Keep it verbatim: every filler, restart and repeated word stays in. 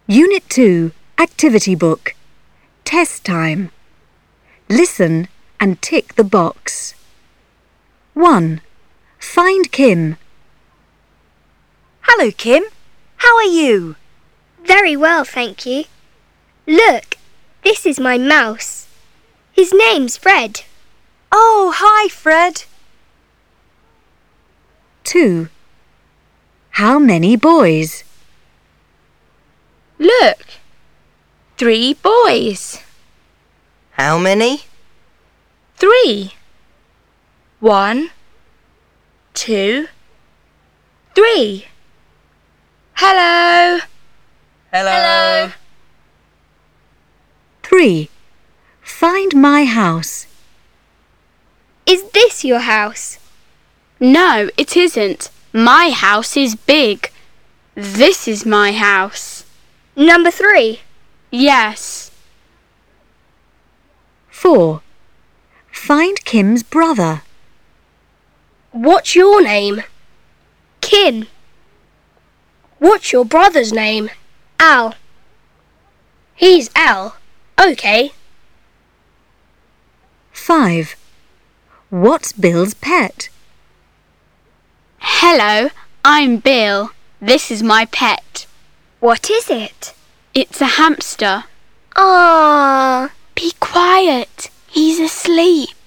Unit two, Activity Book. Test time. Listen and tick the box. one. Find Kim. Hello, Kim. How are you? Very well, thank you. Look, this is my mouse. His name's Fred. Oh, hi, Fred. two. How many boys? Look, three boys. How many? Three. One, two, three. Hello. Hello. three. Find my house. Is this your house? No, it isn't. My house is big. This is my house. Number three. Yes. four. Find Kim's brother. What's your name? Kim. What's your brother's name? Al. He's Al. OK. five. What's Bill's pet? Hello, I'm Bill. This is my pet. What is it? It's a hamster. Ah. Be quiet. He's asleep.